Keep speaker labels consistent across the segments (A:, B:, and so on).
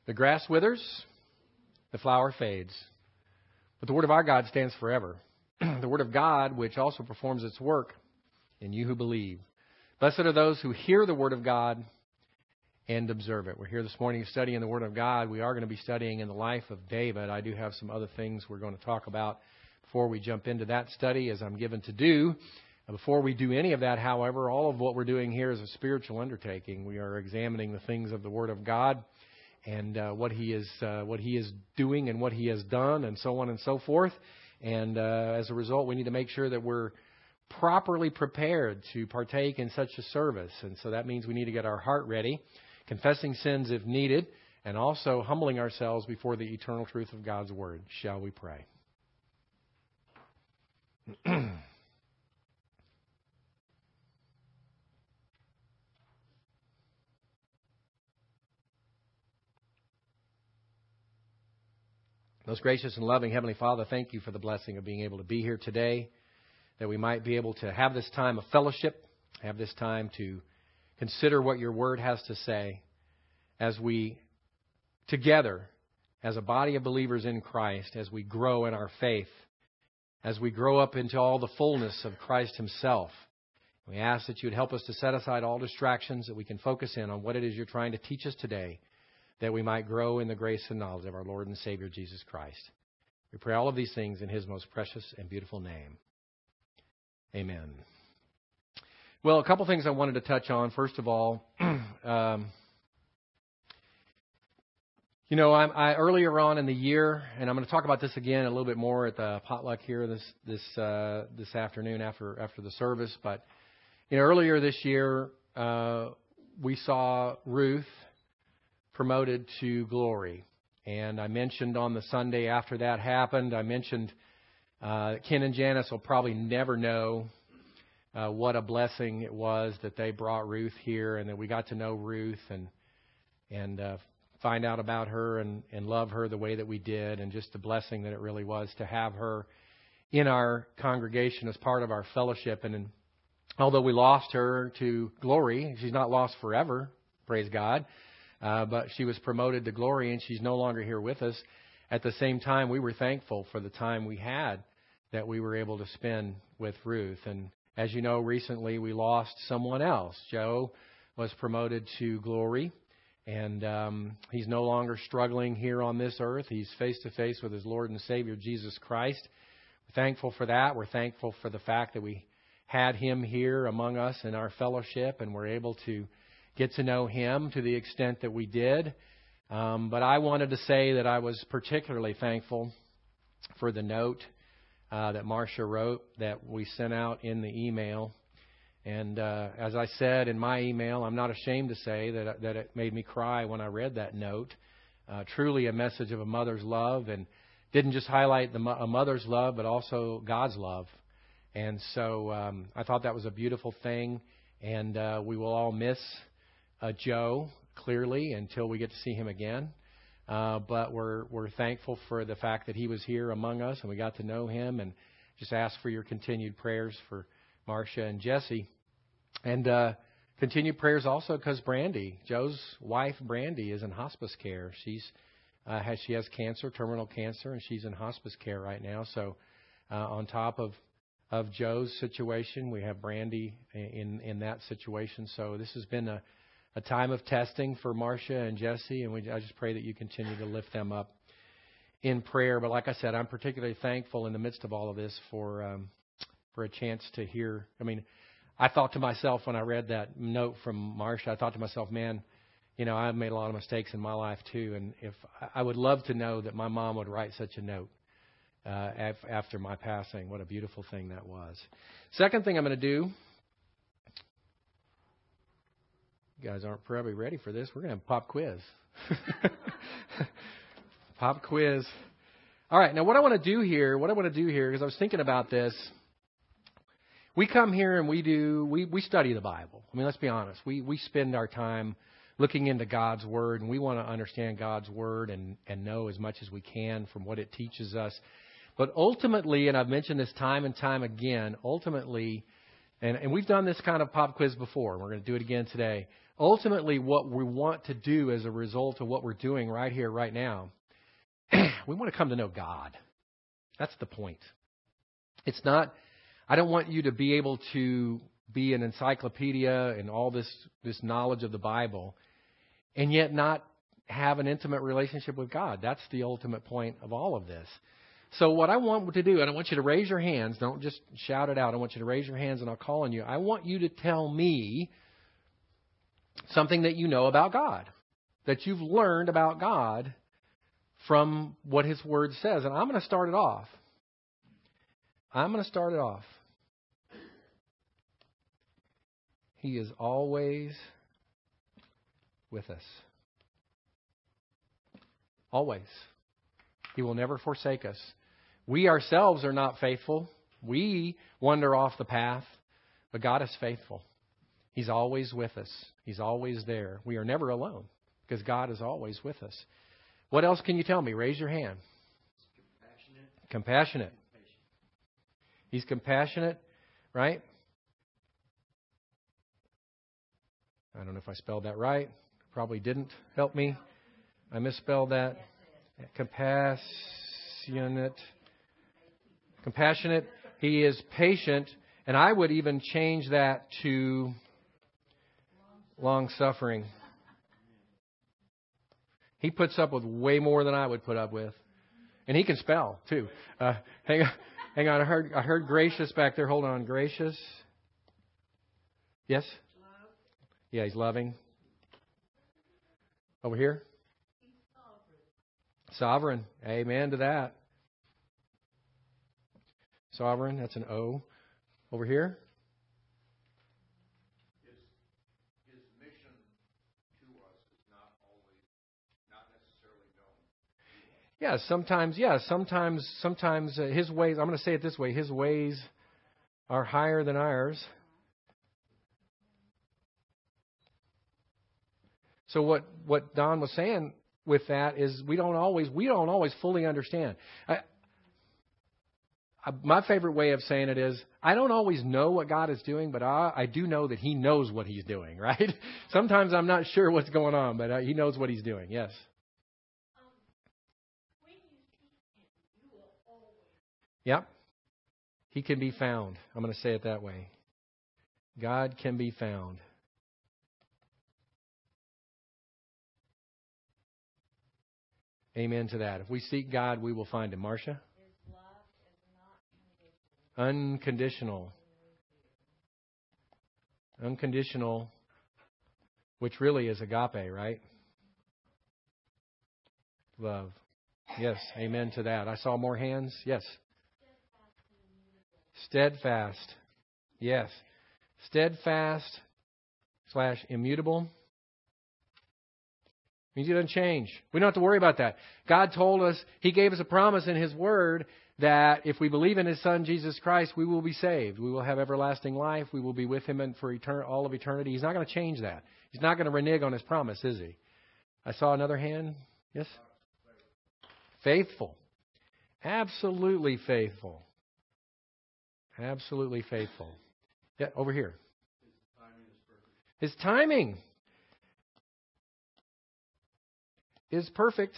A: The grass withers, the flower fades, but the word of our God stands forever. The word of God, which also performs its work in you who believe. Blessed are those who hear the word of God and observe it. We're here this morning studying the word of God. We are going to be studying in the life of David. I do have some other things we're going to talk about before we jump into that study, as I'm given to do. Before we do any of that, however, all of what we're doing here is a spiritual undertaking. We are examining the things of the word of God and what He is doing and what He has done, and so on and so forth. And as a result, we need to make sure that we're properly prepared to partake in such a service. And so that means we need to get our heart ready, confessing sins if needed, and also humbling ourselves before the eternal truth of God's word. Shall we pray? Most gracious and loving Heavenly Father, thank you for the blessing of being able to be here today, that we might be able to have this time of fellowship, have this time to consider what your word has to say as we together, as a body of believers in Christ, as we grow in our faith, as we grow up into all the fullness of Christ Himself. We ask that you would help us to set aside all distractions, that we can focus in on what it is you're trying to teach us today, that we might grow in the grace and knowledge of our Lord and Savior, Jesus Christ. We pray all of these things in His most precious and beautiful name. Amen. Well, a couple things I wanted to touch on. First of all, I earlier on in the year, and I'm going to talk about this again a little bit more at the potluck here this afternoon after the service. But earlier this year, we saw Ruth promoted to glory. And I mentioned on the Sunday after that happened, I mentioned Ken and Janice will probably never know what a blessing it was that they brought Ruth here, and that we got to know Ruth and find out about her and love her the way that we did, and just the blessing that it really was to have her in our congregation as part of our fellowship. And although we lost her to glory, she's not lost forever, praise God. But she was promoted to glory, and she's no longer here with us. At the same time, we were thankful for the time we had that we were able to spend with Ruth. And as you know, recently we lost someone else. Joe was promoted to glory, and he's no longer struggling here on this earth. He's face to face with his Lord and Savior, Jesus Christ. We're thankful for that. We're thankful for the fact that we had him here among us in our fellowship, and we're able to get to know him to the extent that we did. But I wanted to say that I was particularly thankful for the note that Marcia wrote that we sent out in the email. And as I said in my email, I'm not ashamed to say that it made me cry when I read that note. Truly a message of a mother's love, and didn't just highlight a mother's love, but also God's love. And so I thought that was a beautiful thing. And we will all miss Joe, clearly, until we get to see him again. But we're thankful for the fact that he was here among us and we got to know him, and just ask for your continued prayers for Marcia and Jesse. And continued prayers also because Brandy, Joe's wife, Brandy, is in hospice care. She has cancer, terminal cancer, and she's in hospice care right now. So on top of Joe's situation, we have Brandy in that situation. So this has been a time of testing for Marcia and Jesse, and I just pray that you continue to lift them up in prayer. But like I said, I'm particularly thankful in the midst of all of this for a chance to hear. I mean, I thought to myself when I read that note from Marcia, I thought to myself, man, I've made a lot of mistakes in my life too, and if I would love to know that my mom would write such a note after my passing. What a beautiful thing that was. Second thing I'm going to do. You guys aren't probably ready for this. We're going to have a pop quiz. Pop quiz. All right. Now, what I want to do here, because I was thinking about this, we come here and we study the Bible. I mean, let's be honest. We spend our time looking into God's Word, and we want to understand God's Word and know as much as we can from what it teaches us. But ultimately, and I've mentioned this time and time again, ultimately, and we've done this kind of pop quiz before, and we're going to do it again today. ultimately what we want to do as a result of what we're doing right here, right now, we want to come to know God. That's the point. It's not, I don't want you to be able to be an encyclopedia and all this knowledge of the Bible and yet not have an intimate relationship with God. That's the ultimate point of all of this. So what I want to do, and I want you to raise your hands. Don't just shout it out. I want you to raise your hands and I'll call on you. I want you to tell me something that you know about God, that you've learned about God from what His Word says. And I'm going to start it off. He is always with us. Always. He will never forsake us. We ourselves are not faithful. We wander off the path, but God is faithful. He's always with us. He's always there. We are never alone because God is always with us. What else can you tell me? Raise your hand. Compassionate. He's compassionate, right? I don't know if I spelled that right. Probably didn't. Help me. I misspelled that. Compassionate. Compassionate. He is patient. And I would even change that to long-suffering. He puts up with way more than I would put up with. And he can spell, too. Hang on. I heard gracious back there. Hold on. Gracious. Yes? Yeah, he's loving. Over here? Sovereign. Amen to that. Sovereign. That's an O. Over here?
B: His mission to us is not necessarily known.
A: Sometimes His ways, I'm going to say it this way, His ways are higher than ours. So what Don was saying with that is we don't always fully understand. My favorite way of saying it is I don't always know what God is doing, but I do know that He knows what He's doing, right? Sometimes I'm not sure what's going on, but He knows what He's doing. Yes.
C: When you seek Him, you will always.
A: Yep. He can be found. I'm going to say it that way. God can be found. Amen to that. If we seek God, we will find Him. Marcia?
C: His love is not
A: Unconditional. Unconditional, which really is agape, right? Love. Yes, amen to that. I saw more hands. Yes. Steadfast. Yes. Steadfast / immutable. Means He doesn't change. We don't have to worry about that. God told us, He gave us a promise in His Word that if we believe in His Son, Jesus Christ, we will be saved. We will have everlasting life. We will be with Him for all of eternity. He's not going to change that. He's not going to renege on His promise, is He? I saw another hand. Yes? Faithful. Absolutely faithful. Absolutely faithful. Yeah, over here. His timing is perfect,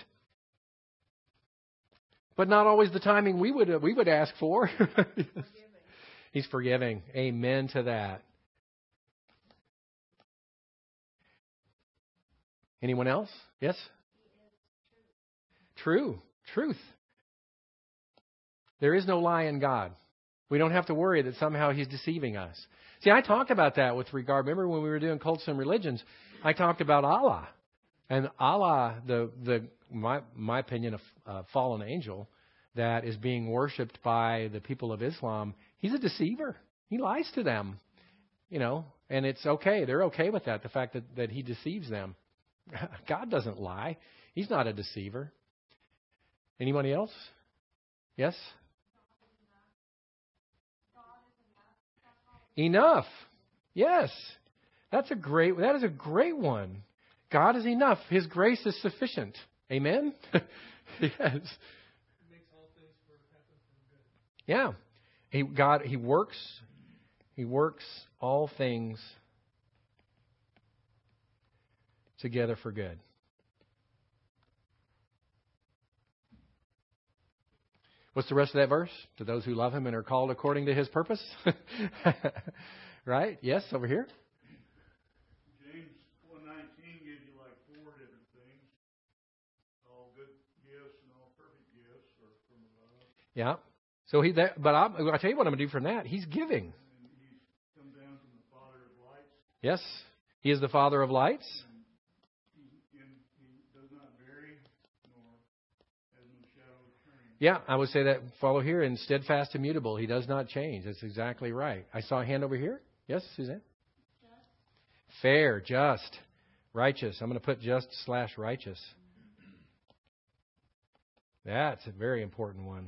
A: but not always the timing we would ask for. He's forgiving. Amen to that. Anyone else? Yes? True. Truth. There is no lie in God. We don't have to worry that somehow He's deceiving us. See, I talked about that with regard. Remember when we were doing cults and religions? I talked about Allah. And Allah, my opinion, a fallen angel that is being worshipped by the people of Islam, he's a deceiver. He lies to them, and it's okay. They're okay with that, the fact that he deceives them. God doesn't lie. He's not a deceiver. Anybody else? Yes? Enough. Yes. That is a great one. God is enough. His grace is sufficient. Amen? Yes.
D: He makes all things happen for good.
A: Yeah. He works all things together for good. What's the rest of that verse? To those who love him and are called according to his purpose. Right? Yes, over here.
E: James 1:19 gives you like 4 different things. All good gifts and all perfect gifts are from above.
A: Yeah. So I'll tell you what I'm going to do from that. He's giving.
E: And he's come down from the Father of lights.
A: Yes. He is the Father of lights.
E: And he does not vary, nor has no shadow of turning.
A: Yeah, I would say that follow here in steadfast, immutable. He does not change. That's exactly right. I saw a hand over here. Yes, Suzanne? Just. Fair, just, righteous. I'm going to put just/righteous. That's a very important one.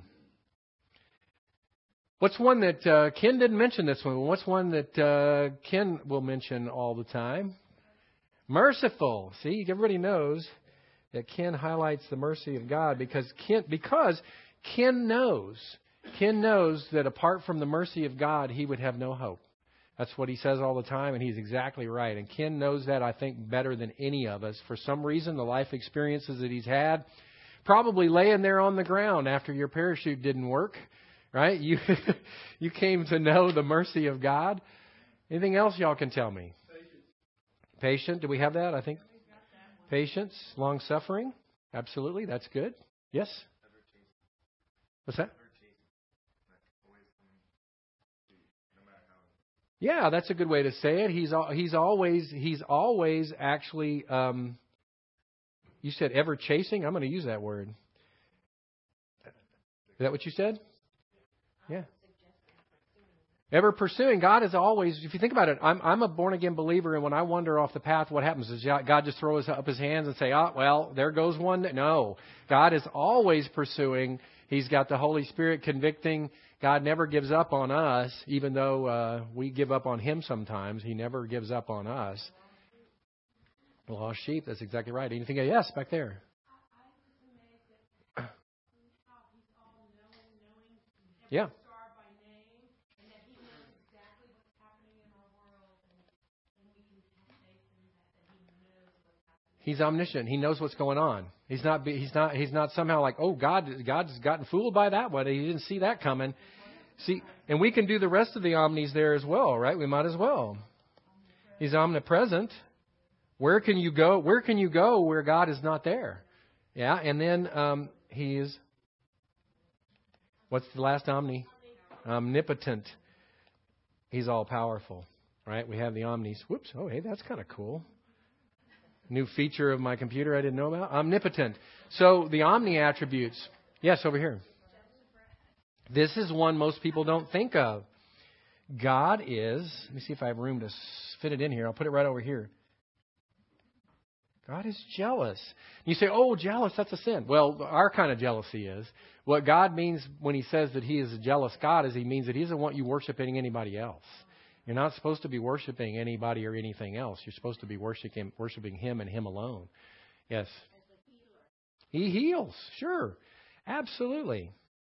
A: What's one that Ken didn't mention this one? What's one that Ken will mention all the time? Merciful. See, everybody knows that Ken highlights the mercy of God because Ken knows that apart from the mercy of God, he would have no hope. That's what he says all the time, and he's exactly right. And Ken knows that, I think, better than any of us. For some reason, the life experiences that he's had, probably laying there on the ground after your parachute didn't work, right? You came to know the mercy of God. Anything else y'all can tell me? Patient. Do we have that? I think. Patience, long-suffering. Absolutely. That's good. Yes? What's that? Yeah, that's a good way to say it. He's always actually. You said ever chasing. I'm going to use that word. Is that what you said? Yeah. Ever pursuing. God is always. If you think about it, I'm a born again believer, and when I wander off the path, what happens? Does God just throw up His hands and say, "Oh, well, there goes one"? No, God is always pursuing. He's got the Holy Spirit convicting. God never gives up on us, even though we give up on Him sometimes. He never gives up on us. Lost sheep, that's exactly right. Anything? Yes, back there. Yeah. He's omniscient. He knows what's going on. He's not somehow like, oh, God's gotten fooled by that one. He didn't see that coming. See, and we can do the rest of the omnis there as well, right? We might as well. He's omnipresent. Where can you go? Where can you go where God is not there? Yeah, and then He's, what's the last omni? Omnipotent. He's all powerful, right? We have the omnis. Whoops. Oh, hey, that's kind of cool. New feature of my computer I didn't know about. Omnipotent. So the omni attributes. Yes, over here. This is one most people don't think of. God is, let me see if I have room to fit it in here. I'll put it right over here. God is jealous. You say, oh, jealous, that's a sin. Well, our kind of jealousy is. What God means when He says that He is a jealous God is He means that He doesn't want you worshiping anybody else. You're not supposed to be worshiping anybody or anything else. You're supposed to be worshiping Him and Him alone. Yes. He heals. Sure. Absolutely.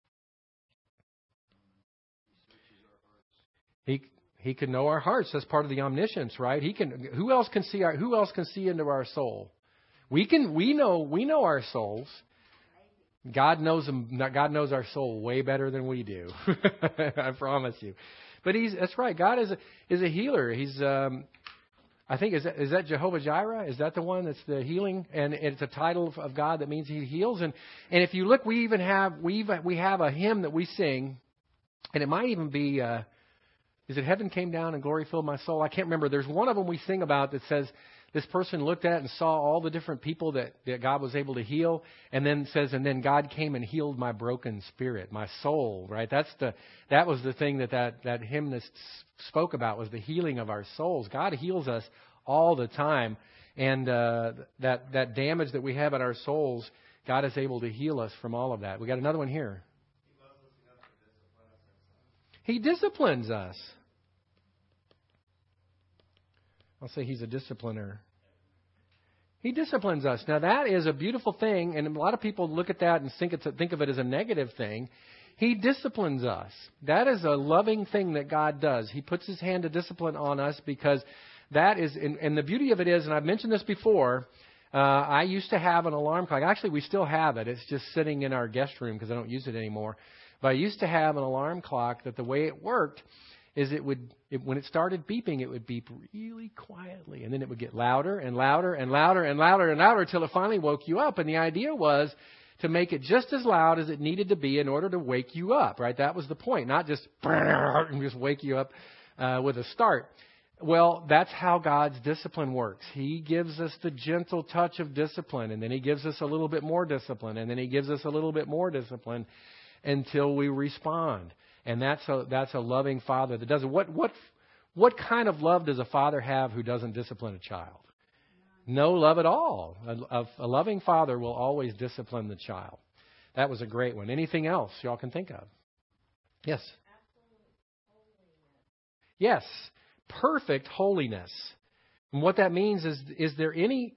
A: He can know our hearts. That's part of the omniscience, right? Who else can see into our soul? We know our souls. God knows them. God knows our soul way better than we do. I promise you. But that's right. God is a healer. He's I think is that Jehovah Jireh? Is that the one that's the healing? And it's a title of God that means He heals. And if you look, we have a hymn that we sing, and it might even be is it Heaven Came Down and Glory Filled My Soul? I can't remember. There's one of them we sing about that says this person looked at and saw all the different people that God was able to heal, and then says, and then God came and healed my broken spirit, my soul, right? That was the thing that hymnist spoke about, was the healing of our souls. God heals us all the time, and that damage that we have in our souls, God is able to heal us from all of that. We got another one here. He disciplines us. I'll say He's a discipliner. He disciplines us. Now that is a beautiful thing, and a lot of people look at that and think of it as a negative thing. He disciplines us. That is a loving thing that God does. He puts His hand of discipline on us because that is, and the beauty of it is, and I've mentioned this before, I used to have an alarm clock. Actually, we still have it. It's just sitting in our guest room because I don't use it anymore. But I used to have an alarm clock that the way it worked is when it started beeping, it would beep really quietly. And then it would get louder and louder and louder and louder and louder until it finally woke you up. And the idea was to make it just as loud as it needed to be in order to wake you up, right? That was the point, not just wake you up with a start. Well, that's how God's discipline works. He gives us the gentle touch of discipline, and then He gives us a little bit more discipline, and then He gives us a little bit more discipline until we respond. And that's a loving Father that does it. What kind of love does a father have who doesn't discipline a child? No love at all. A loving father will always discipline the child. That was a great one. Anything else y'all can think of? Yes. Yes. Perfect holiness. And what that means is there any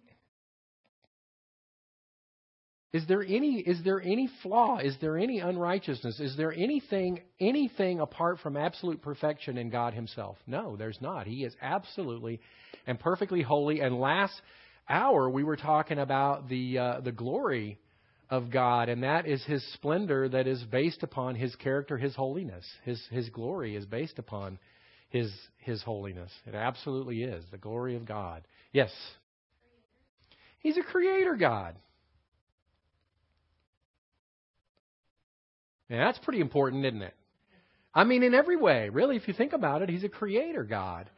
A: flaw? Is there any unrighteousness? Is there anything apart from absolute perfection in God Himself? No, there's not. He is absolutely and perfectly holy. And last hour we were talking about the glory of God, and that is His splendor that is based upon His character, His holiness. His glory is based upon His holiness. It absolutely is the glory of God. Yes. He's a creator God. Yeah, that's pretty important, isn't it? I mean, in every way, really, if you think about it, He's a creator God.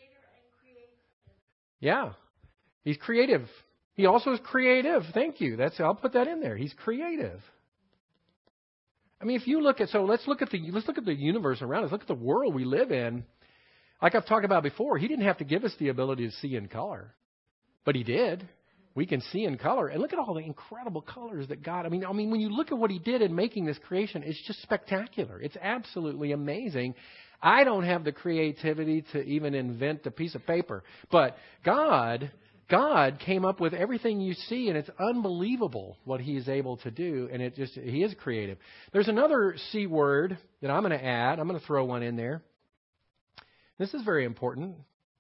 A: Yeah. He's creative. He also is creative. Thank you. I'll put that in there. He's creative. I mean, if you look at, let's look at the universe around us. Look at the world we live in. Like I've talked about before, He didn't have to give us the ability to see in color, but He did. We can see in color. And look at all the incredible colors that God... I mean, when you look at what He did in making this creation, it's just spectacular. It's absolutely amazing. I don't have the creativity to even invent a piece of paper. But God came up with everything you see, and it's unbelievable what He is able to do. And He is creative. There's another C word that I'm going to add. I'm going to throw one in there. This is very important.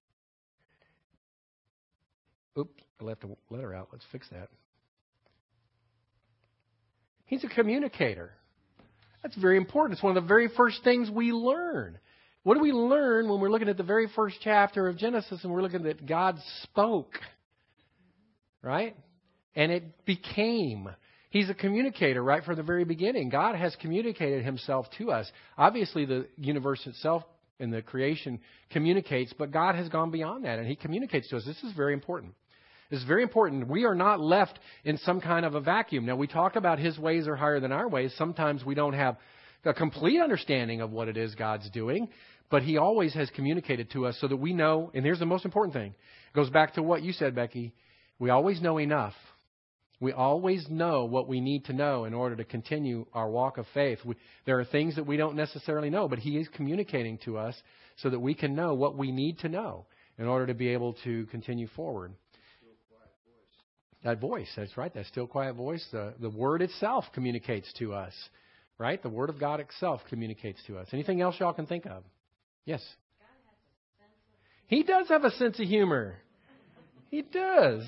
A: Oops. I left a letter out. Let's fix that. He's a communicator. That's very important. It's one of the very first things we learn. What do we learn when we're looking at the very first chapter of Genesis and we're looking at God spoke? Right? And it became. He's a communicator right from the very beginning. God has communicated Himself to us. Obviously, the universe itself and the creation communicates, but God has gone beyond that, and He communicates to us. This is very important. It's very important. We are not left in some kind of a vacuum. Now, we talk about His ways are higher than our ways. Sometimes we don't have a complete understanding of what it is God's doing, but He always has communicated to us so that we know. And here's the most important thing. It goes back to what you said, Becky. We always know enough. We always know what we need to know in order to continue our walk of faith. There are things that we don't necessarily know, but He is communicating to us so that we can know what we need to know in order to be able to continue forward. That voice, that's right, that still quiet voice. The Word itself communicates to us, right? The Word of God itself communicates to us. Anything else y'all can think of? Yes? He does have a sense of humor. He does.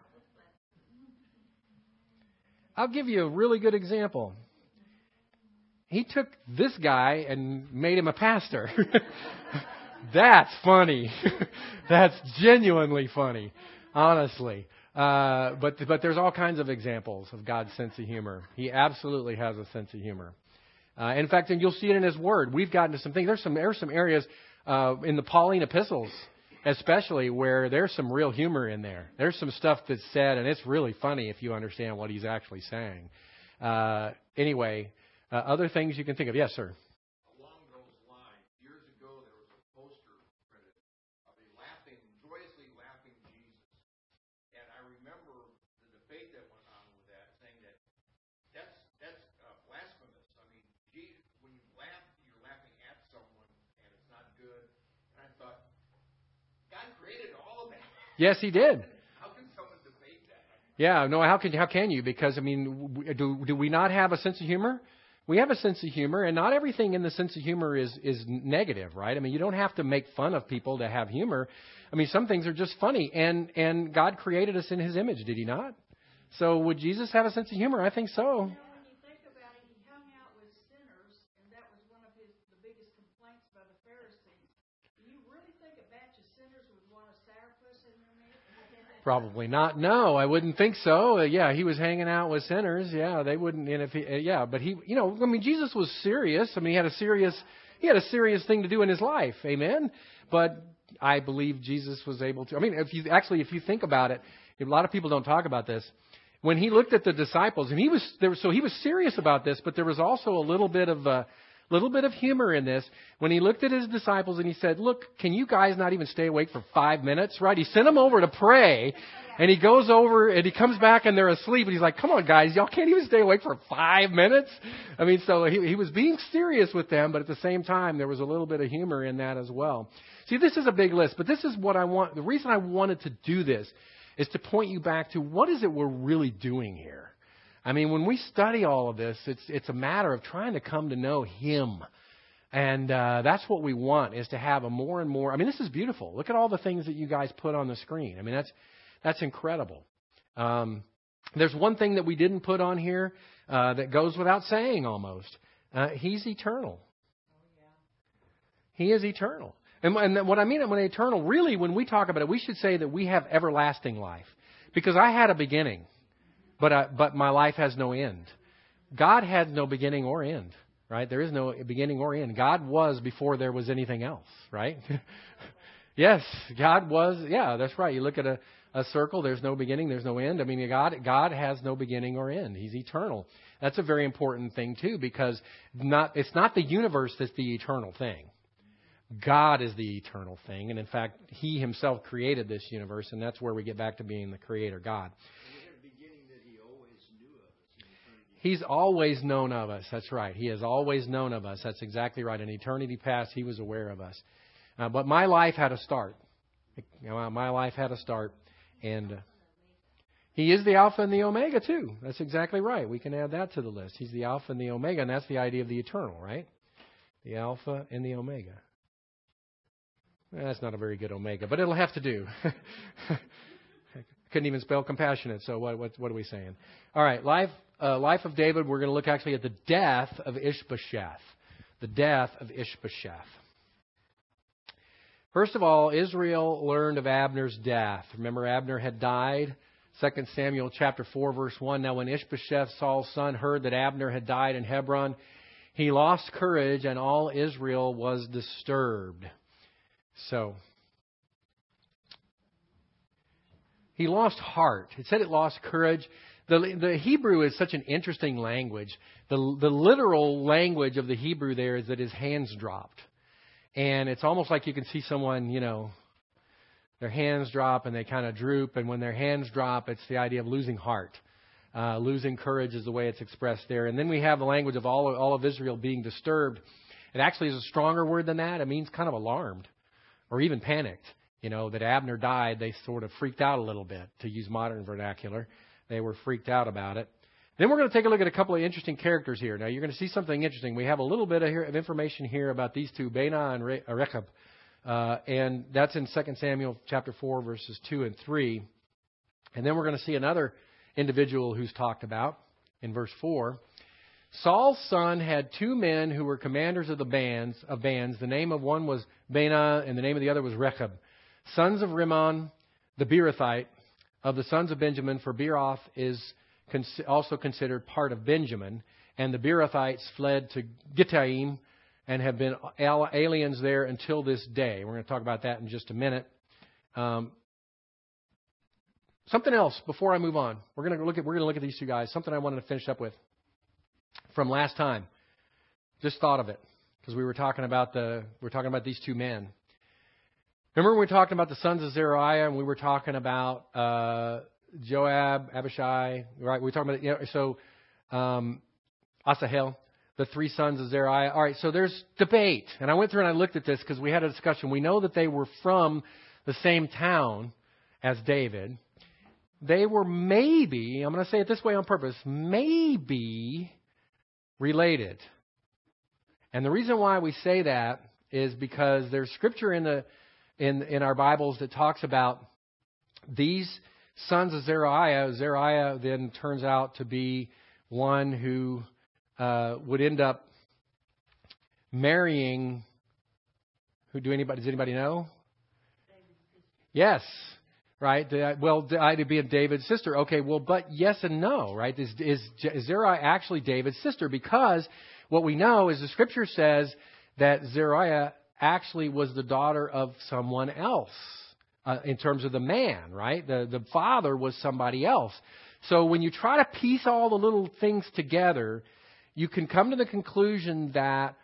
A: I'll give you a really good example. He took this guy and made him a pastor. That's funny. That's genuinely funny, honestly. But there's all kinds of examples of God's sense of humor. He absolutely has a sense of humor. In fact, and you'll see it in His Word. We've gotten to some things. There's some areas in the Pauline epistles, especially, where there's some real humor in there. There's some stuff that's said, and it's really funny if you understand what he's actually saying. Anyway, other things you can think of. Yes, sir.
B: Along those lines, years ago there was a poster printed of a joyously laughing Jesus. And I remember the debate that went on with that, saying that's blasphemous. I mean, Jesus, when you laugh, you're laughing at someone, and it's not good. And I thought, God created all of that.
A: Yes, He did.
B: How can someone debate that?
A: Yeah, no, how can you? Because, I mean, do we not have a sense of humor? We have a sense of humor, and not everything in the sense of humor is negative, right? I mean, you don't have to make fun of people to have humor. I mean, some things are just funny, and God created us in His image, did He not? So would Jesus have a sense of humor? I think so.
C: You know, when you think about it, He hung out with sinners, and that was one of the biggest complaints by the Pharisees. Do you really think a batch of sinners would want a sourpuss in their midst?
A: Probably not. No, I wouldn't think so. Yeah, He was hanging out with sinners. Yeah, they wouldn't. And if he, but He, you know, I mean, Jesus was serious. I mean, he had a serious thing to do in His life. Amen. But I believe Jesus was able to. I mean, if you think about it, a lot of people don't talk about this. When He looked at the disciples, and He was serious about this, but there was also a little bit of humor in this. When He looked at His disciples and He said, "Look, can you guys not even stay awake for 5 minutes?" Right? He sent them over to pray, and He goes over and He comes back and they're asleep, and He's like, "Come on, guys, y'all can't even stay awake for 5 minutes." I mean, so he was being serious with them, but at the same time, there was a little bit of humor in that as well. See, this is a big list, but this is what I want. The reason I wanted to do this is to point you back to what is it we're really doing here. I mean, when we study all of this, it's a matter of trying to come to know Him. And that's what we want, is to have a more and more. I mean, this is beautiful. Look at all the things that you guys put on the screen. I mean, that's incredible. There's one thing that we didn't put on here that goes without saying almost. He's eternal. He is eternal. And what I mean when eternal, really, when we talk about it, we should say that we have everlasting life. Because I had a beginning, but my life has no end. God had no beginning or end, right? There is no beginning or end. God was before there was anything else, right? Yes, God was. Yeah, that's right. You look at a circle, there's no beginning, there's no end. I mean, God has no beginning or end. He's eternal. That's a very important thing, too, because it's not the universe that's the eternal thing. God is the eternal thing. And in fact, He Himself created this universe, and that's where we get back to being the Creator God. He's always known of us. That's right. He has always known of us. That's exactly right. In eternity past, He was aware of us. But my life had a start. My life had a start. And He is the Alpha and the Omega, too. That's exactly right. We can add that to the list. He's the Alpha and the Omega, and that's the idea of the eternal, right? The Alpha and the Omega. That's not a very good omega, but it'll have to do. Couldn't even spell compassionate, so what are we saying? All right, life of David, we're going to look actually at the death of Ishbosheth. The death of Ishbosheth. First of all, Israel learned of Abner's death. Remember, Abner had died. 2 Samuel chapter 4, verse 1. Now when Ishbosheth, Saul's son, heard that Abner had died in Hebron, he lost courage, and all Israel was disturbed. So, he lost heart. It said it lost courage. The Hebrew is such an interesting language. The literal language of the Hebrew there is that his hands dropped. And it's almost like you can see someone, their hands drop and they kind of droop. And when their hands drop, it's the idea of losing heart. Losing courage is the way it's expressed there. And then we have the language of all of Israel being disturbed. It actually is a stronger word than that. It means kind of alarmed. Or even panicked, that Abner died. They sort of freaked out a little bit, to use modern vernacular. They were freaked out about it. Then we're going to take a look at a couple of interesting characters here. Now, you're going to see something interesting. We have a little bit of information here about these two, Baanah and Rechab. And that's in 2 Samuel chapter 4, verses 2 and 3. And then we're going to see another individual who's talked about in verse 4. Saul's son had two men who were commanders of the bands. The name of one was Baanah, and the name of the other was Rechab, sons of Rimmon, the Beerothite, of the sons of Benjamin, for Beeroth is also considered part of Benjamin. And the Beerothites fled to Gittaim and have been aliens there until this day. We're going to talk about that in just a minute. Something else before I move on. We're going to look at these two guys. Something I wanted to finish up with from last time. Just thought of it because we were talking about these two men. Remember when we were talking about the sons of Zeruiah and we were talking about Joab, Abishai, right? We were talking about Asahel, the three sons of Zeruiah. All right, so there's debate, and I went through and I looked at this because we had a discussion. We know that they were from the same town as David. They were maybe, I'm going to say it this way on purpose, maybe related. And the reason why we say that is because there's scripture in our Bibles that talks about these sons of Zeruiah. Zeruiah then turns out to be one who would end up marrying. Does anybody know? Yes. Right? To be David's sister. Okay, well, but yes and no, right? Is Zeruiah actually David's sister? Because what we know is the scripture says that Zeruiah actually was the daughter of someone else in terms of the man, right? The father was somebody else. So when you try to piece all the little things together, you can come to the conclusion that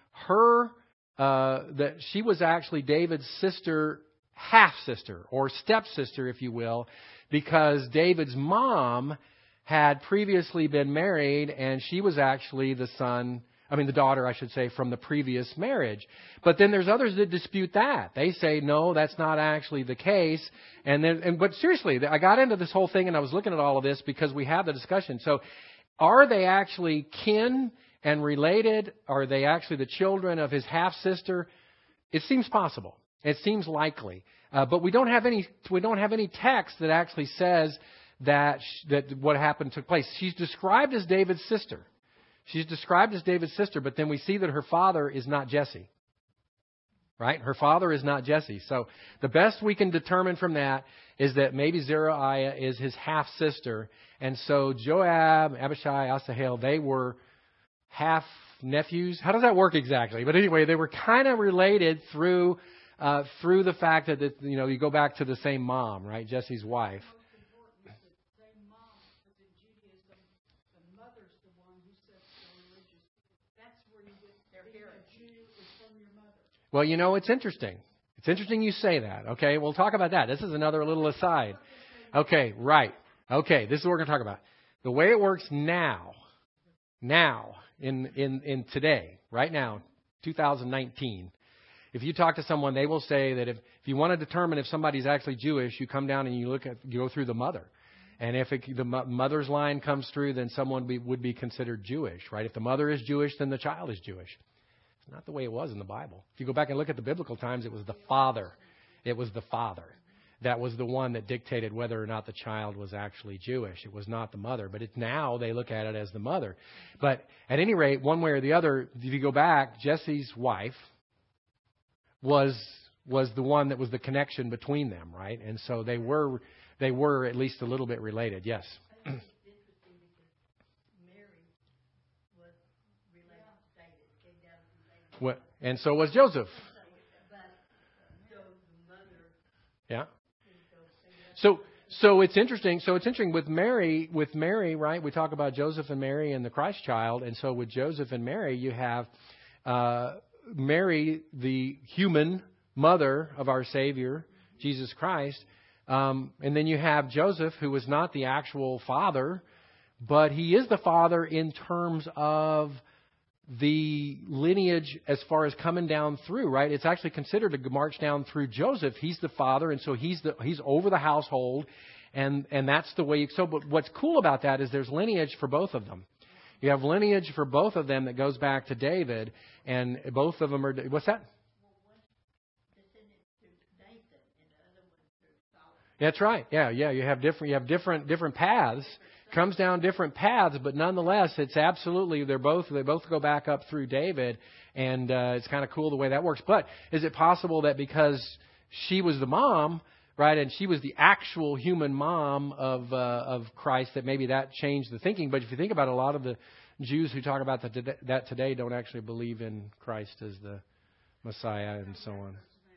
A: that she was actually David's sister, half-sister, or stepsister, if you will, because David's mom had previously been married, and she was actually the daughter, I should say, from the previous marriage. But then there's others that dispute that. They say, no, that's not actually the case. But seriously, I got into this whole thing, and I was looking at all of this because we have the discussion. So are they actually kin and related? Are they actually the children of his half-sister? It seems possible. It seems likely, but we don't have any text that actually says that what happened took place. She's described as David's sister. But then we see that her father is not Jesse. Right? Her father is not Jesse. So the best we can determine from that is that maybe Zeruiah is his half sister, and so Joab, Abishai, Asahel, they were half nephews. How does that work exactly? But anyway, they were kind of related through the fact that you go back to the same mom, right? Jesse's wife.
C: Most important is the same mom, because in Judaism, the mother's the one who sets the religious. That's where you get being a Jew is from your mother.
A: Well, it's interesting. It's interesting you say that. Okay, we'll talk about that. This is another little aside. Okay, right. Okay, this is what we're going to talk about. The way it works now, in today, right now, 2019. If you talk to someone, they will say that if you want to determine if somebody's actually Jewish, you come down and you go through the mother. And if the mother's line comes through, then someone would be considered Jewish, right? If the mother is Jewish, then the child is Jewish. It's not the way it was in the Bible. If you go back and look at the biblical times, it was the father. It was the father. That was the one that dictated whether or not the child was actually Jewish. It was not the mother. But now they look at it as the mother. But at any rate, one way or the other, if you go back, Jesse's wife was the one that was the connection between them, right? And so they were at least a little bit related. Yes.
F: I think it's interesting because Mary was related to David, came down from David.
A: And so was Joseph.
F: But so the mother.
A: Yeah. So it's interesting. So it's interesting with Mary, right? We talk about Joseph and Mary and the Christ child, and so with Joseph and Mary, you have Mary, the human mother of our Savior, Jesus Christ. And then you have Joseph, who was not the actual father, but he is the father in terms of the lineage as far as coming down through, right? It's actually considered to march down through Joseph. He's the father, and so he's over the household, and that's the way. But what's cool about that is there's lineage for both of them. You have lineage for both of them that goes back to David, and both of them are. What's that?
F: Well, one descended through Nathan, and the other one through Solomon.
A: That's right. Yeah. You have different paths. Comes down different paths, but nonetheless, it's absolutely they both go back up through David, and it's kind of cool the way that works. But is it possible that because she was the mom, right, and she was the actual human mom of Christ, that maybe that changed the thinking? But if you think about it, a lot of the Jews who talk about that today don't actually believe in Christ as the Messiah and so on.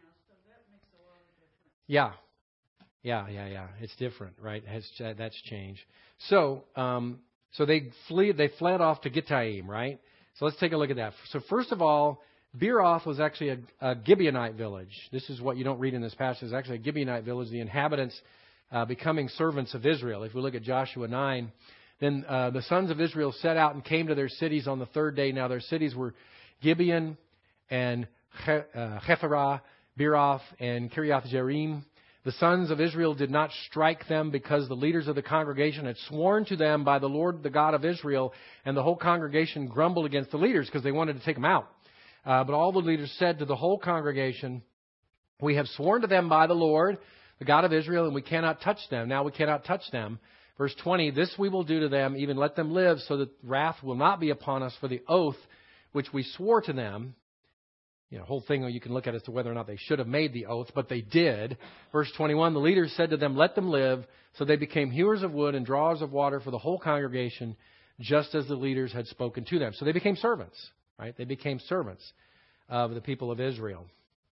A: Yeah. It's different, right? That's changed. So they fled off to Gittaim, right? So let's take a look at that. So first of all, Beeroth was actually a Gibeonite village. This is what you don't read in this passage. It's actually a Gibeonite village. The inhabitants becoming servants of Israel. If we look at Joshua 9, then the sons of Israel set out and came to their cities on the third day. Now their cities were Gibeon and Chephirah, Beeroth, and Kiriath Jearim. The sons of Israel did not strike them because the leaders of the congregation had sworn to them by the Lord, the God of Israel, and the whole congregation grumbled against the leaders because they wanted to take them out. But all the leaders said to the whole congregation, "We have sworn to them by the Lord, the God of Israel, and we cannot touch them. Now we cannot touch them." Verse 20, "This we will do to them, even let them live, so that wrath will not be upon us for the oath which we swore to them." Whole thing you can look at as to whether or not they should have made the oath, but they did. Verse 21, "The leaders said to them, 'Let them live.' So they became hewers of wood and drawers of water for the whole congregation, just as the leaders had spoken to them." So they became servants, right? They became servants of the people of Israel.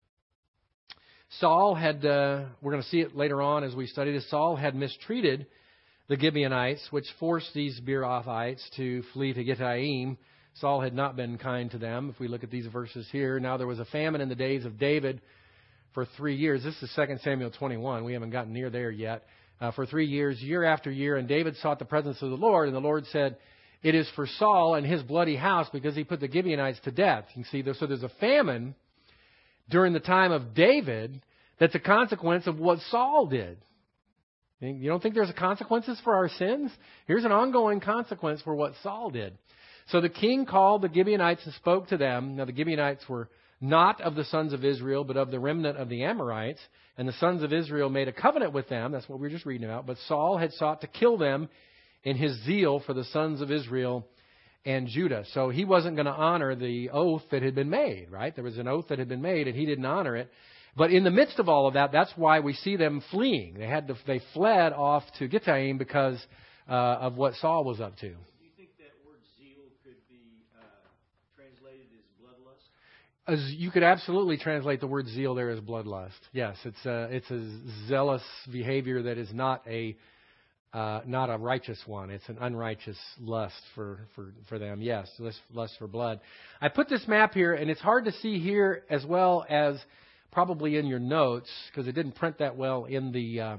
A: Saul had, we're going to see it later on as we study this, Saul had mistreated the Gibeonites, which forced these Beerothites to flee to Gittaim. Saul had not been kind to them. If we look at these verses here, now there was a famine in the days of David for 3 years. This is 2 Samuel 21. We haven't gotten near there yet. For 3 years, year after year, and David sought the presence of the Lord, and the Lord said, "It is for Saul and his bloody house, because he put the Gibeonites to death." You can see there, so there's a famine during the time of David that's a consequence of what Saul did. You don't think there's consequences for our sins? Here's an ongoing consequence for what Saul did. So the king called the Gibeonites and spoke to them. Now the Gibeonites were not of the sons of Israel, but of the remnant of the Amorites. And the sons of Israel made a covenant with them. That's what we were just reading about. But Saul had sought to kill them in his zeal for the sons of Israel and Judah. So he wasn't going to honor the oath that had been made, right? There was an oath that had been made, and he didn't honor it. But in the midst of all of that, that's why we see them fleeing. They fled off to Gittaim because of what Saul was up to.
B: Do you think that word zeal could be translated as bloodlust?
A: As you could absolutely translate the word zeal there as bloodlust. Yes, it's a zealous behavior that is not a righteous one. It's an unrighteous lust for them. Yes, lust for blood. I put this map here, and it's hard to see here as well as probably in your notes, because it didn't print that well in the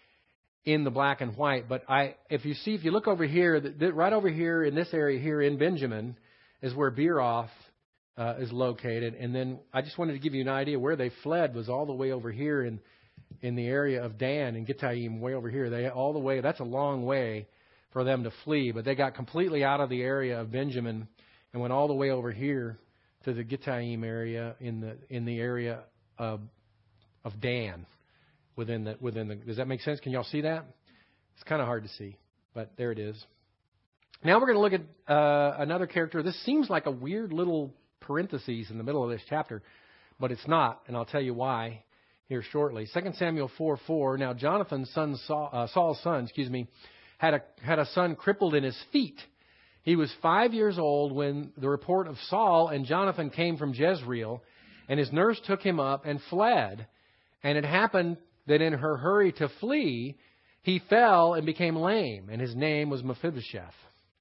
A: black and white. But if you look over here, right over here in this area here in Benjamin is where Beeroth is located. And then I just wanted to give you an idea where they fled was all the way over here in the area of Dan and Gittaim, way over here. That's a long way for them to flee, but they got completely out of the area of Benjamin and went all the way over here to the Gittaim area in the area of Dan within the. Does that make sense? Can y'all see that? It's kind of hard to see, but there it is. Now we're going to look at another character. This seems like a weird little parentheses in the middle of this chapter, but it's not, and I'll tell you why here shortly. 2 Samuel 4:4. Now Jonathan's son, Saul's son, had a son crippled in his feet. He was 5 years old when the report of Saul and Jonathan came from Jezreel, and his nurse took him up and fled. And it happened that in her hurry to flee, he fell and became lame, and his name was Mephibosheth.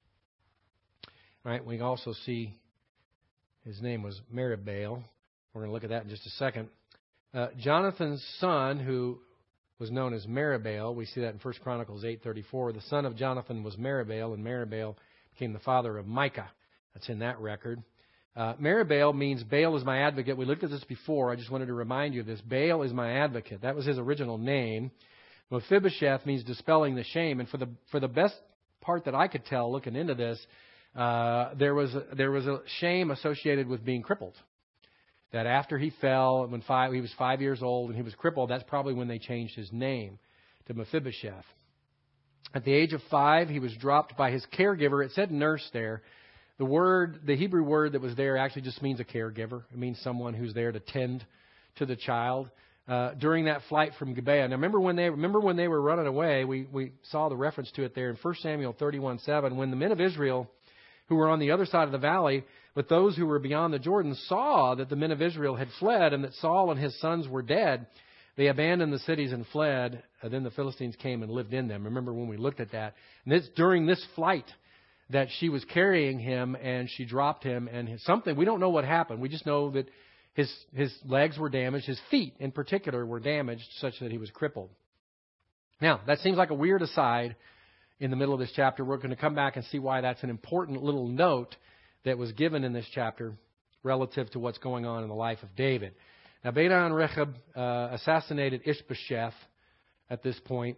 A: All right, we also see his name was Merib-Baal. We're going to look at that in just a second. Jonathan's son, who was known as Merib-Baal, we see that in 1 Chronicles 8:34. The son of Jonathan was Merib-Baal, and Merib-Baal became the father of Micah. That's in that record. Merib-Baal means Baal is my advocate. We looked at this before. I just wanted to remind you of this. Baal is my advocate. That was his original name. Mephibosheth means dispelling the shame. And for the best part that I could tell looking into this, there was a shame associated with being crippled. That after he fell, he was 5 years old and he was crippled, that's probably when they changed his name to Mephibosheth. At the age of 5, he was dropped by his caregiver. It said nurse there. The Hebrew word that was there actually just means a caregiver. It means someone who's there to tend to the child. During that flight from Gibeah. Now remember when they were running away, we saw the reference to it there in 1 Samuel 31:7, when the men of Israel who were on the other side of the valley, but those who were beyond the Jordan saw that the men of Israel had fled and that Saul and his sons were dead, they abandoned the cities and fled. Then the Philistines came and lived in them. Remember when we looked at that. And it's during this flight that she was carrying him and she dropped him and something. We don't know what happened. We just know that his legs were damaged. His feet in particular were damaged such that he was crippled. Now, that seems like a weird aside in the middle of this chapter. We're going to come back and see why that's an important little note that was given in this chapter relative to what's going on in the life of David. Now, Badan and Rechab assassinated Ishbosheth at this point.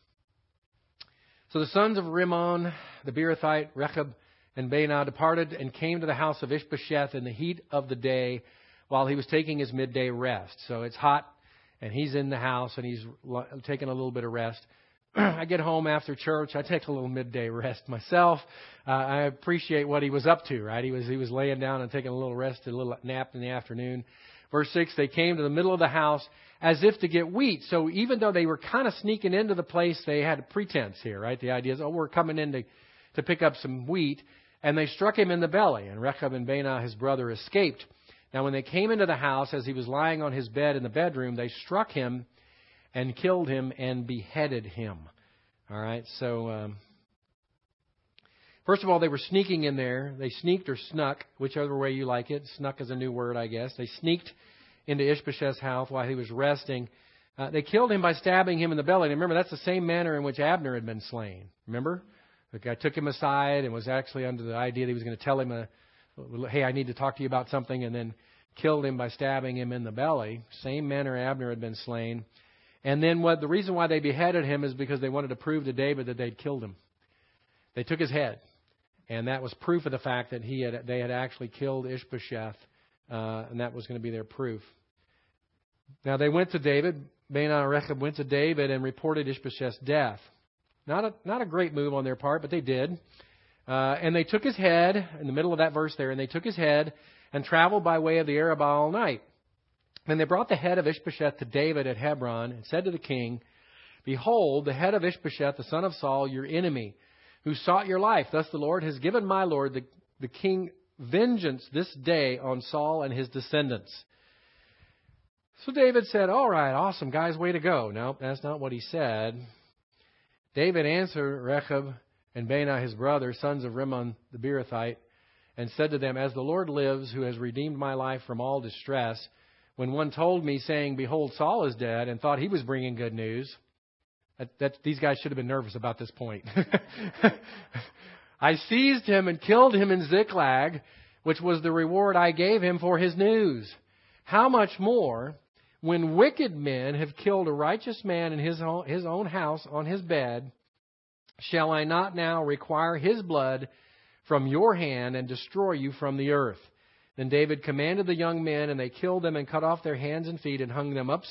A: So the sons of Rimmon, the Beerothite, Rechab, and Baanah departed and came to the house of Ishbosheth in the heat of the day while he was taking his midday rest. So it's hot, and he's in the house, and he's taking a little bit of rest. I get home after church. I take a little midday rest myself. I appreciate what he was up to, right? He was laying down and taking a little rest, a little nap in the afternoon. Verse 6, they came to the middle of the house as if to get wheat. So even though they were kind of sneaking into the place, they had a pretense here, right? The idea is, we're coming in to pick up some wheat. And they struck him in the belly. And Rechab and Baanah, his brother, escaped. Now when they came into the house, as he was lying on his bed in the bedroom, they struck him and killed him and beheaded him. All right, so first of all, they were sneaking in there. They sneaked or snuck, whichever way you like it. Snuck is a new word, I guess. They sneaked into Ishbosheth's house while he was resting. They killed him by stabbing him in the belly. And remember, that's the same manner in which Abner had been slain. Remember? The guy took him aside and was actually under the idea that he was going to tell him, hey, I need to talk to you about something, and then killed him by stabbing him in the belly. Same manner Abner had been slain. And then the reason why they beheaded him is because they wanted to prove to David that they'd killed him. They took his head, and that was proof of the fact that they had actually killed Ishbosheth, and that was going to be their proof. Now they went to David. Baanah and Rechab went to David and reported Ishbosheth's death. Not a great move on their part, but they did. And they took his head, in the middle of that verse there, and they took his head and traveled by way of the Arabah all night. And they brought the head of Ishbosheth to David at Hebron and said to the king, Behold, the head of Ishbosheth, the son of Saul, your enemy, who sought your life. Thus the Lord has given my lord, the king, vengeance this day on Saul and his descendants. So David said, all right, awesome, guys, way to go. No, that's not what he said. David answered Rechab and Baanah his brother, sons of Rimmon the Beerothite, and said to them, As the Lord lives, who has redeemed my life from all distress, when one told me, saying, Behold, Saul is dead, and thought he was bringing good news, these guys should have been nervous about this point. I seized him and killed him in Ziklag, which was the reward I gave him for his news. How much more, when wicked men have killed a righteous man in his own house on his bed, shall I not now require his blood from your hand and destroy you from the earth? Then David commanded the young men, and they killed them and cut off their hands and feet and hung them up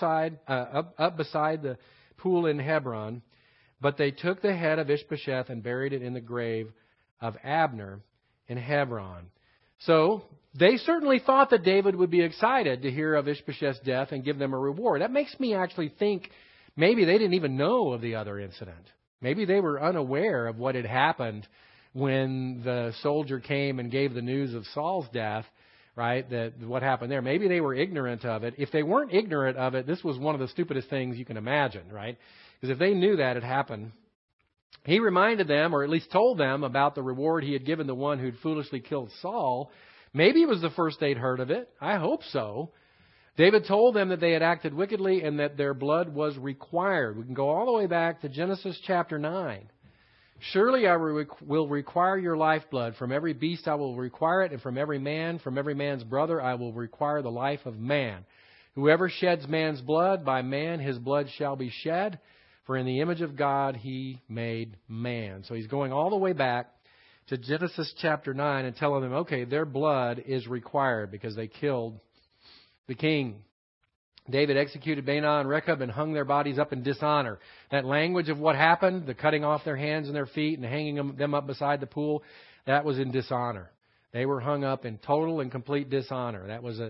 A: beside the pool in Hebron. But they took the head of Ishbosheth and buried it in the grave of Abner in Hebron. So they certainly thought that David would be excited to hear of Ishbosheth's death and give them a reward. That makes me actually think maybe they didn't even know of the other incident. Maybe they were unaware of what had happened when the soldier came and gave the news of Saul's death, right? That what happened there. Maybe they were ignorant of it. If they weren't ignorant of it, this was one of the stupidest things you can imagine, right? Because if they knew that had happened, he reminded them, or at least told them, about the reward he had given the one who'd foolishly killed Saul. Maybe it was the first they'd heard of it. I hope so. David told them that they had acted wickedly and that their blood was required. We can go all the way back to Genesis chapter 9. Surely I will require your lifeblood. From every beast I will require it, and from every man's brother, I will require the life of man. Whoever sheds man's blood, by man his blood shall be shed. For in the image of God he made man. So he's going all the way back to Genesis chapter 9 and telling them, okay, their blood is required because they killed the king. David executed Baanah and Rechab and hung their bodies up in dishonor. That language of what happened, the cutting off their hands and their feet and hanging them up beside the pool, that was in dishonor. They were hung up in total and complete dishonor. That was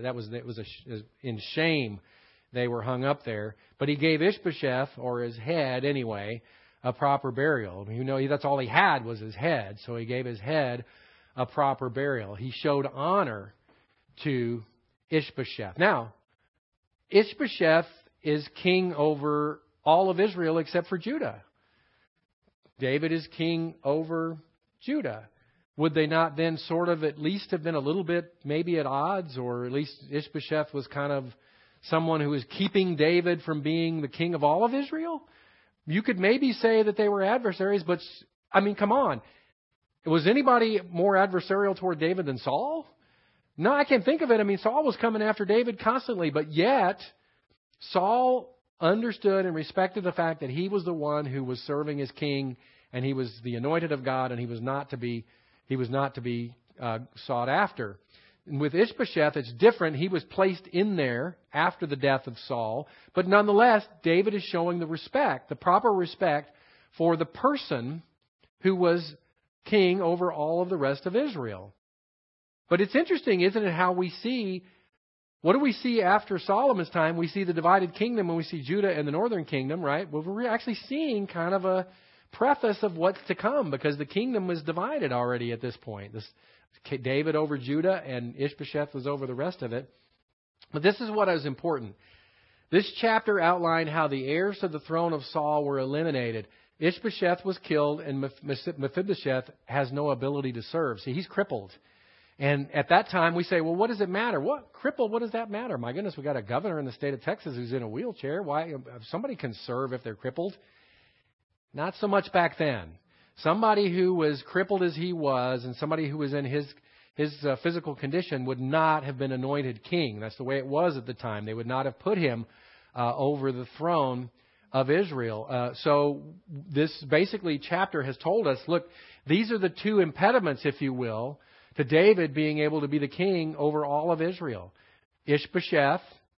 A: in shame. They were hung up there. But he gave Ishbosheth, or his head anyway, a proper burial. You know, that's all he had was his head. So he gave his head a proper burial. He showed honor to Ishbosheth. Now, Ishbosheth is king over all of Israel except for Judah. David is king over Judah. Would they not then sort of at least have been a little bit maybe at odds, or at least Ishbosheth was kind of someone who was keeping David from being the king of all of Israel? You could maybe say that they were adversaries, but I mean, come on. Was anybody more adversarial toward David than Saul? No, I can't think of it. I mean, Saul was coming after David constantly, but yet Saul understood and respected the fact that he was the one who was serving as king, and he was the anointed of God, and he was not to be sought after. And with Ishbosheth, it's different. He was placed in there after the death of Saul, but nonetheless, David is showing the respect, the proper respect for the person who was king over all of the rest of Israel. But it's interesting, isn't it, how we see, what do we see after Solomon's time? We see the divided kingdom, and we see Judah and the northern kingdom, right? Well, we're actually seeing kind of a preface of what's to come, because the kingdom was divided already at this point. David over Judah, and Ishbosheth was over the rest of it. But this is what is important. This chapter outlined how the heirs to the throne of Saul were eliminated. Ishbosheth was killed, and Mephibosheth has no ability to serve. See, he's crippled. And at that time, we say, well, what does it matter? What? Crippled, what does that matter? My goodness, we got a governor in the state of Texas who's in a wheelchair. Why? Somebody can serve if they're crippled. Not so much back then. Somebody who was crippled as he was, and somebody who was in his physical condition would not have been anointed king. That's the way it was at the time. They would not have put him over the throne of Israel. So this basically chapter has told us, look, these are the two impediments, if you will, to David being able to be the king over all of Israel. Ishbosheth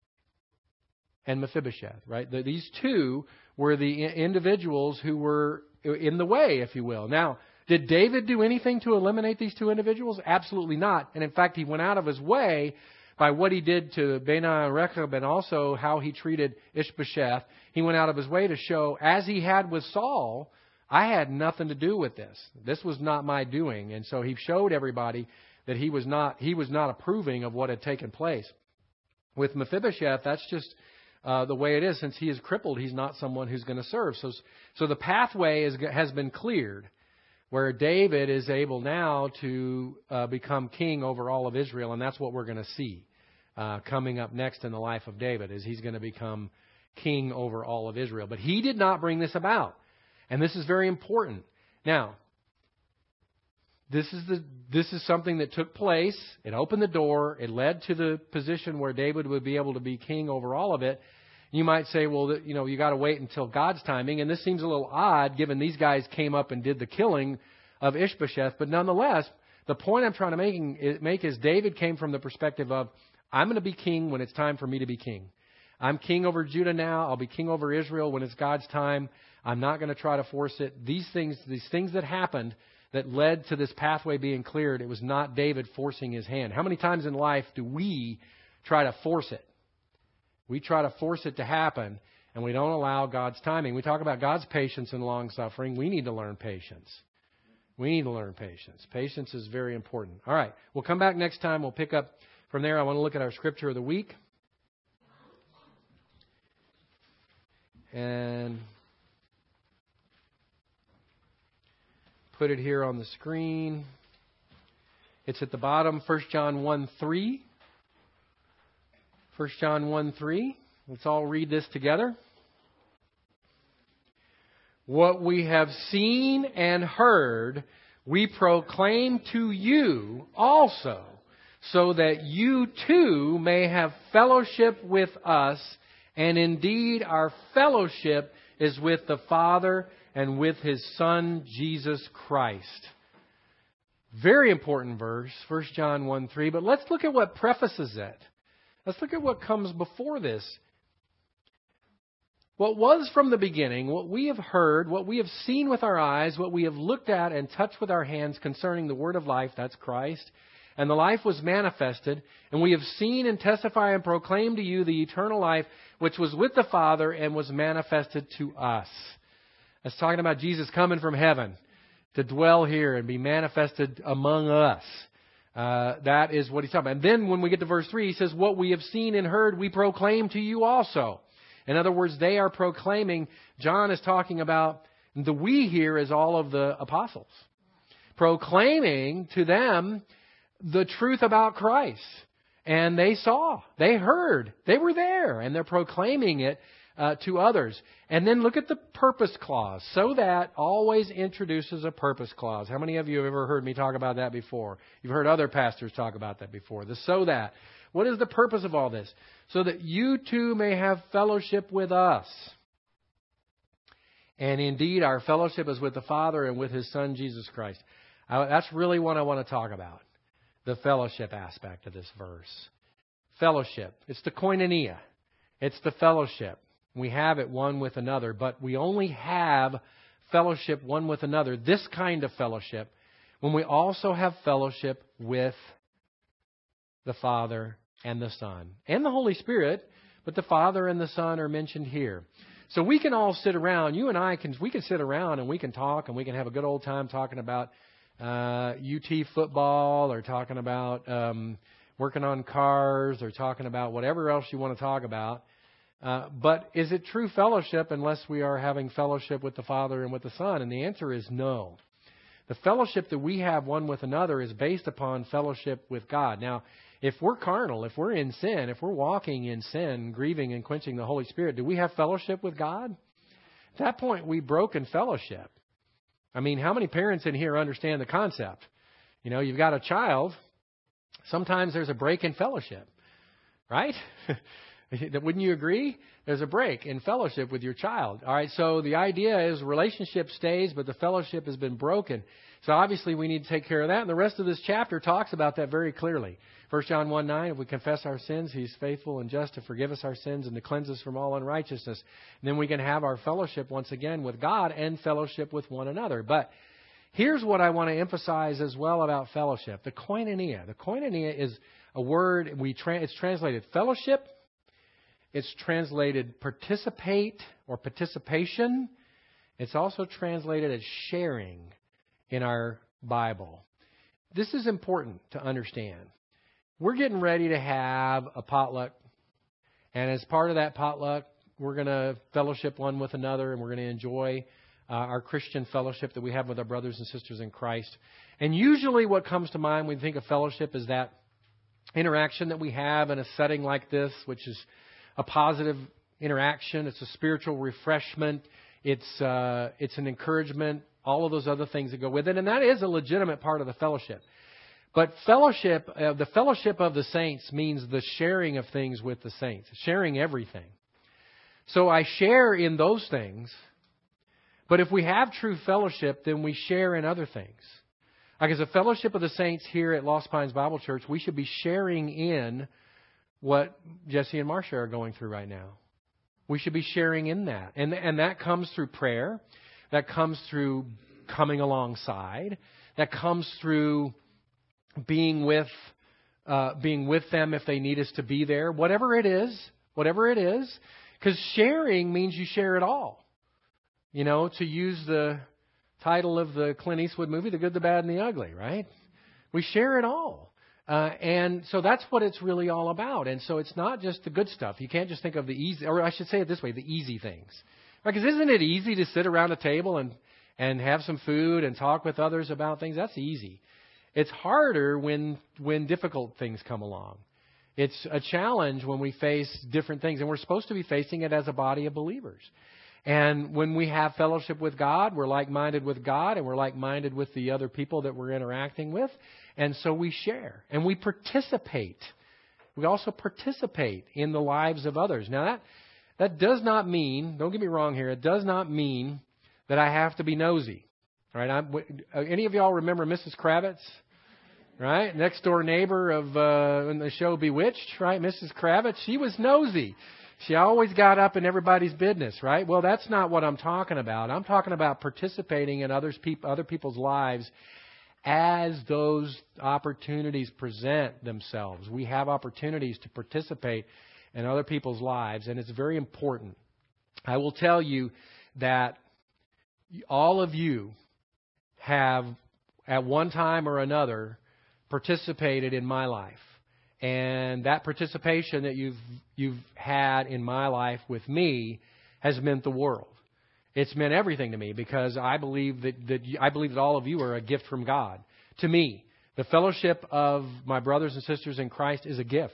A: and Mephibosheth, right? These two were the individuals who were in the way, if you will. Now, did David do anything to eliminate these two individuals? Absolutely not. And in fact, he went out of his way by what he did to Baanah and Rechab, and also how he treated Ishbosheth. He went out of his way to show, as he had with Saul, I had nothing to do with this. This was not my doing. And so he showed everybody that he was not approving of what had taken place. With Mephibosheth, that's just the way it is. Since he is crippled, he's not someone who's going to serve. So the pathway has been cleared, where David is able now to become king over all of Israel. And that's what we're going to see coming up next in the life of David, is he's going to become king over all of Israel. But he did not bring this about. And this is very important. Now, this is something that took place. It opened the door. It led to the position where David would be able to be king over all of it. You might say, well, you got to wait until God's timing. And this seems a little odd, given these guys came up and did the killing of Ishbosheth. But nonetheless, the point I'm trying to make is David came from the perspective of, I'm going to be king when it's time for me to be king. I'm king over Judah now. I'll be king over Israel when it's God's time. I'm not going to try to force it. These things that happened that led to this pathway being cleared, it was not David forcing his hand. How many times in life do we try to force it? We try to force it to happen, and we don't allow God's timing. We talk about God's patience and long-suffering. We need to learn patience. We need to learn patience. Patience is very important. All right, we'll come back next time. We'll pick up from there. I want to look at our scripture of the week. And put it here on the screen. It's at the bottom, 1 John 1:3. 1 John 1:3. Let's all read this together. What we have seen and heard, we proclaim to you also, so that you too may have fellowship with us. And indeed, our fellowship is with the Father and with His Son, Jesus Christ. Very important verse, 1 John 1:3. But let's look at what prefaces it. Let's look at what comes before this. What was from the beginning, what we have heard, what we have seen with our eyes, what we have looked at and touched with our hands concerning the Word of life, that's Christ. And the life was manifested, and we have seen and testify and proclaim to you the eternal life, which was with the Father and was manifested to us. That's talking about Jesus coming from heaven to dwell here and be manifested among us. That is what he's talking about. And then when we get to verse 3, he says, what we have seen and heard, we proclaim to you also. In other words, they are proclaiming. John is talking about, the we here is all of the apostles, proclaiming to them the truth about Christ. And they saw, they heard, they were there, and they're proclaiming it to others. And then look at the purpose clause. So that always introduces a purpose clause. How many of you have ever heard me talk about that before? You've heard other pastors talk about that before. The so that. What is the purpose of all this? So that you too may have fellowship with us. And indeed, our fellowship is with the Father and with His Son, Jesus Christ. That's really what I want to talk about. The fellowship aspect of this verse. Fellowship. It's the koinonia. It's the fellowship. We have it one with another, but we only have fellowship one with another, this kind of fellowship, when we also have fellowship with the Father and the Son. And the Holy Spirit, but the Father and the Son are mentioned here. So we can all sit around, you and I, we can sit around and we can talk and we can have a good old time talking about UT football or talking about working on cars or talking about whatever else you want to talk about. But is it true fellowship unless we are having fellowship with the Father and with the Son? And the answer is no. The fellowship that we have one with another is based upon fellowship with God. Now, if we're carnal, if we're in sin, if we're walking in sin, grieving and quenching the Holy Spirit, do we have fellowship with God? At that point, we've broken fellowship. I mean, how many parents in here understand the concept? You know, you've got a child. Sometimes there's a break in fellowship, right? Wouldn't you agree? There's a break in fellowship with your child. All right, so the idea is relationship stays, but the fellowship has been broken. So obviously we need to take care of that. And the rest of this chapter talks about that very clearly. 1 John 1:9, if we confess our sins, He's faithful and just to forgive us our sins and to cleanse us from all unrighteousness. And then we can have our fellowship once again with God and fellowship with one another. But here's what I want to emphasize as well about fellowship. The koinonia. The koinonia is a word, it's translated fellowship. It's translated participate or participation. It's also translated as sharing in our Bible. This is important to understand. We're getting ready to have a potluck. And as part of that potluck, we're going to fellowship one with another, and we're going to enjoy our Christian fellowship that we have with our brothers and sisters in Christ. And usually what comes to mind when we think of fellowship is that interaction that we have in a setting like this, which is a positive interaction. It's a spiritual refreshment. It's an encouragement. All of those other things that go with it. And that is a legitimate part of the fellowship. But fellowship, the fellowship of the saints means the sharing of things with the saints. Sharing everything. So I share in those things. But if we have true fellowship, then we share in other things. Like as a fellowship of the saints here at Lost Pines Bible Church, we should be sharing in what Jesse and Marcia are going through right now. We should be sharing in that. And that comes through prayer. That comes through coming alongside. That comes through being with them if they need us to be there. Whatever it is. Because sharing means you share it all. You know, to use the title of the Clint Eastwood movie, The Good, the Bad, and the Ugly, right? We share it all. And so that's what it's really all about. And so it's not just the good stuff. You can't just think of the easy, or I should say it this way, the easy things. Because isn't it easy to sit around a table and have some food and talk with others about things? That's easy. It's harder when difficult things come along. It's a challenge when we face different things. And we're supposed to be facing it as a body of believers. And when we have fellowship with God, we're like-minded with God, and we're like-minded with the other people that we're interacting with. And so we share, and we participate. We also participate in the lives of others. Now, that does not mean, don't get me wrong here, it does not mean that I have to be nosy. All right? Any of y'all remember Mrs. Kravitz? Right? Next door neighbor of in the show Bewitched, right? Mrs. Kravitz, she was nosy. She always got up in everybody's business, right? Well, that's not what I'm talking about. I'm talking about participating in other people's lives as those opportunities present themselves. We have opportunities to participate in other people's lives, and it's very important. I will tell you that all of you have, at one time or another, participated in my life. And that participation that you've had in my life with me has meant the world. It's meant everything to me because I believe that all of you are a gift from God. To me, the fellowship of my brothers and sisters in Christ is a gift.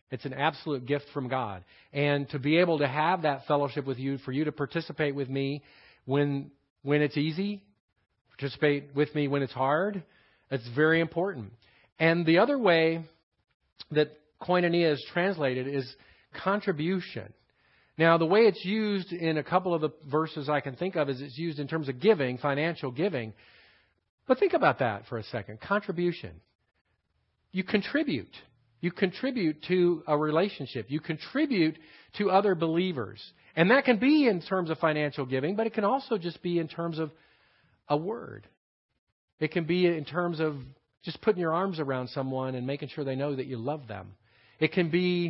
A: It's an absolute gift from God. And to be able to have that fellowship with you, for you to participate with me when it's easy, participate with me when it's hard, it's very important. And the other way that koinonia is translated is contribution. Now, the way it's used in a couple of the verses I can think of is it's used in terms of giving, financial giving. But think about that for a second. Contribution. You contribute. You contribute to a relationship. You contribute to other believers. And that can be in terms of financial giving, but it can also just be in terms of a word. It can be in terms of just putting your arms around someone and making sure they know that you love them. It can be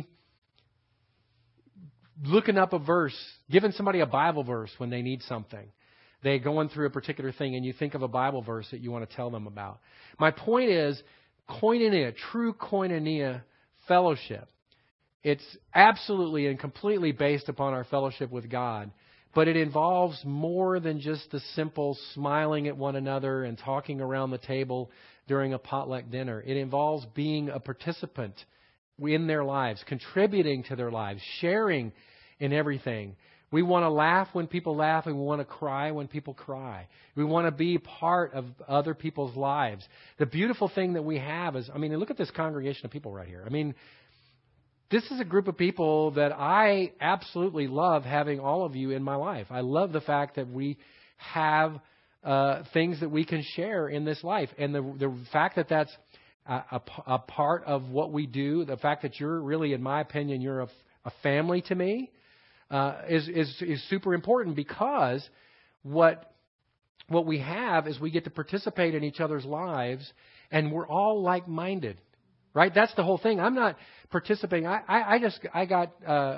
A: looking up a verse, giving somebody a Bible verse when they need something. They're going through a particular thing and you think of a Bible verse that you want to tell them about. My point is, koinonia, true koinonia fellowship, it's absolutely and completely based upon our fellowship with God. But it involves more than just the simple smiling at one another and talking around the table during a potluck dinner. It involves being a participant in their lives, contributing to their lives, sharing in everything. We want to laugh when people laugh, and we want to cry when people cry. We want to be part of other people's lives. The beautiful thing that we have is, look at this congregation of people right here. This is a group of people that I absolutely love having all of you in my life. I love the fact that we have things that we can share in this life. And the fact that that's a part of what we do, the fact that you're really, in my opinion, you're a family to me, is super important, because what we have is we get to participate in each other's lives, and we're all like-minded. Right? That's the whole thing. I'm not participating. I got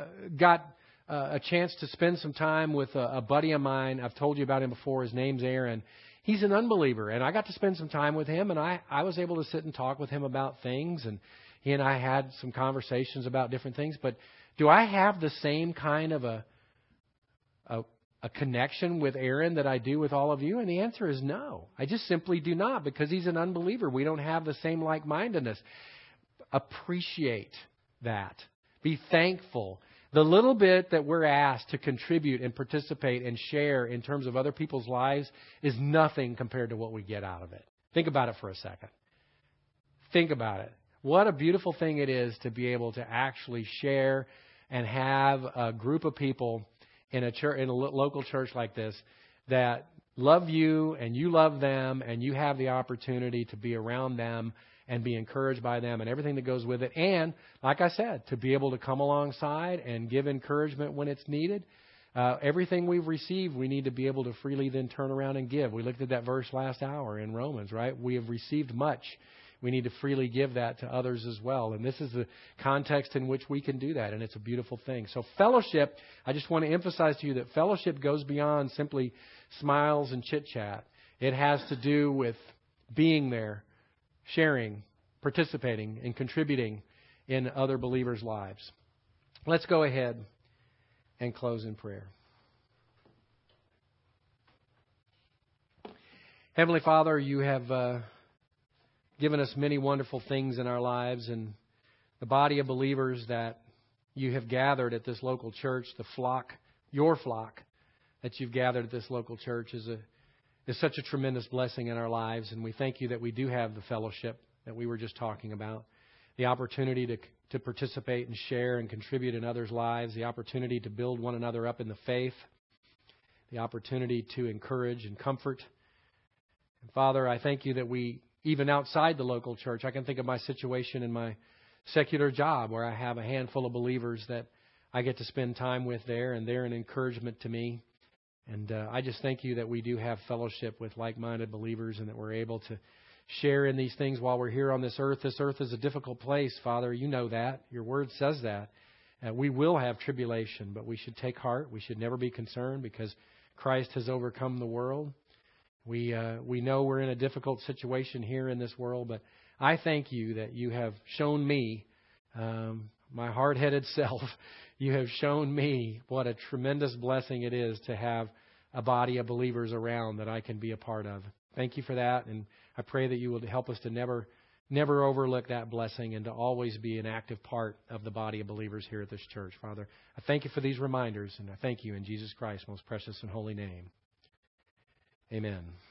A: a chance to spend some time with a buddy of mine. I've told you about him before. His name's Aaron. He's an unbeliever, and I got to spend some time with him, and I was able to sit and talk with him about things, and he and I had some conversations about different things. But do I have the same kind of a connection with Aaron that I do with all of you? And the answer is no. I just simply do not, because he's an unbeliever. We don't have the same like-mindedness. Appreciate that. Be thankful. The little bit that we're asked to contribute and participate and share in terms of other people's lives is nothing compared to what we get out of it. Think about it for a second. Think about it. What a beautiful thing it is to be able to actually share and have a group of people in a church, in a local church like this, that love you and you love them, and you have the opportunity to be around them and be encouraged by them and everything that goes with it. And, like I said, to be able to come alongside and give encouragement when it's needed. Everything we've received, we need to be able to freely then turn around and give. We looked at that verse last hour in Romans, right? We have received much. We need to freely give that to others as well. And this is the context in which we can do that, and it's a beautiful thing. So fellowship, I just want to emphasize to you that fellowship goes beyond simply smiles and chit-chat. It has to do with being there, sharing, participating, and contributing in other believers' lives. Let's go ahead and close in prayer. Heavenly Father, you have given us many wonderful things in our lives, and the body of believers that you have gathered at this local church, the flock, your flock that you've gathered at this local church is such a tremendous blessing in our lives. And we thank you that we do have the fellowship that we were just talking about, the opportunity to participate and share and contribute in others' lives, the opportunity to build one another up in the faith, the opportunity to encourage and comfort. And Father, I thank you that we, even outside the local church, I can think of my situation in my secular job where I have a handful of believers that I get to spend time with there, and they're an encouragement to me. And I just thank you that we do have fellowship with like-minded believers, and that we're able to share in these things while we're here on this earth. This earth is a difficult place, Father. You know that. Your word says that. We will have tribulation, but we should take heart. We should never be concerned, because Christ has overcome the world. We know we're in a difficult situation here in this world, but I thank you that you have shown me, my hard-headed self, you have shown me what a tremendous blessing it is to have a body of believers around that I can be a part of. Thank you for that, and I pray that you will help us to never never overlook that blessing and to always be an active part of the body of believers here at this church. Father, I thank you for these reminders, and I thank you in Jesus Christ's most precious and holy name. Amen.